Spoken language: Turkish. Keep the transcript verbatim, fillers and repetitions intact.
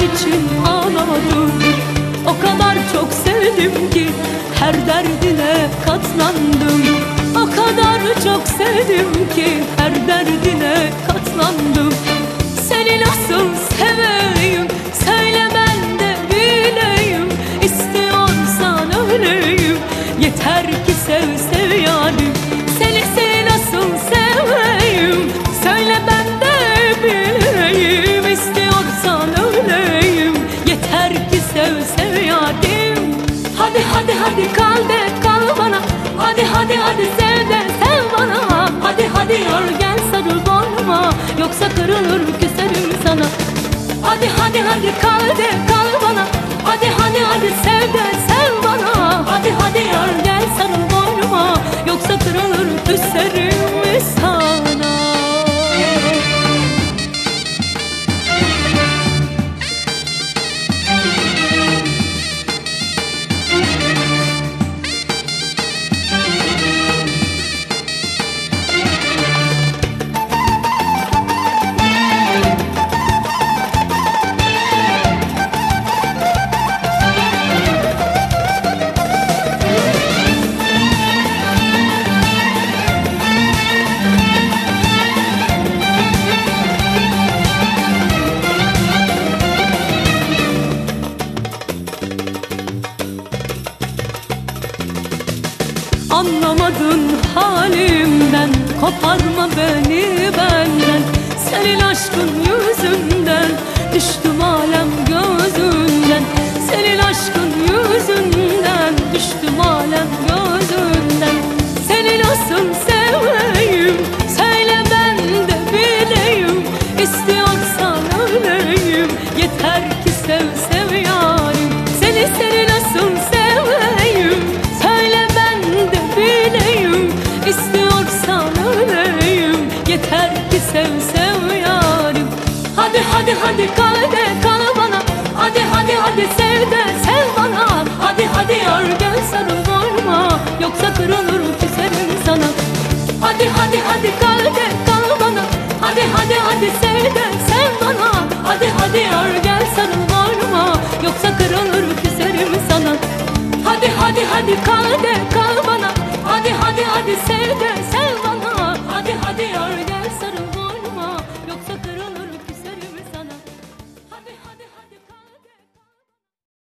için ağladım. O kadar çok sevdim ki her derdine katlandım. O kadar çok sevdim ki her derdine katlandım. Seni nasıl seveyim söyle ben de bileyim. İstiyorsan öleyim, yeter ki sev sev yarim. Seni seni nasıl seveyim söyle ben de bileyim. İstiyorsan öleyim, yeter ki sev sev yarim. Hadi hadi hadi kal de kal bana, hadi hadi hadi sev de sev bana. Hadi hadi yar gel sarıl boynuma, yoksa kırılır küserim sana. Hadi hadi hadi kal de kal bana, hadi hadi hadi sev de sev bana. Hadi hadi yar gel sarıl boynuma, yoksa kırılır küserim sana. Anlamadın halimden, koparma beni benden. Senin aşkın yüzünden düştüm alem gözünden. Senin aşkın yüzünden düştüm alem gözünden. Seni nasıl seveyim söyle ben de bileyim. İstiyorsan öleyim, yeter ki sev sev yarim. Seni seni nasıl seveyim söyle ben de bileyim. İstiyorsan öleyim, yeter ki sev sev yarim. Hadi hadi hadi kal de kal bana, hadi hadi hadi sev de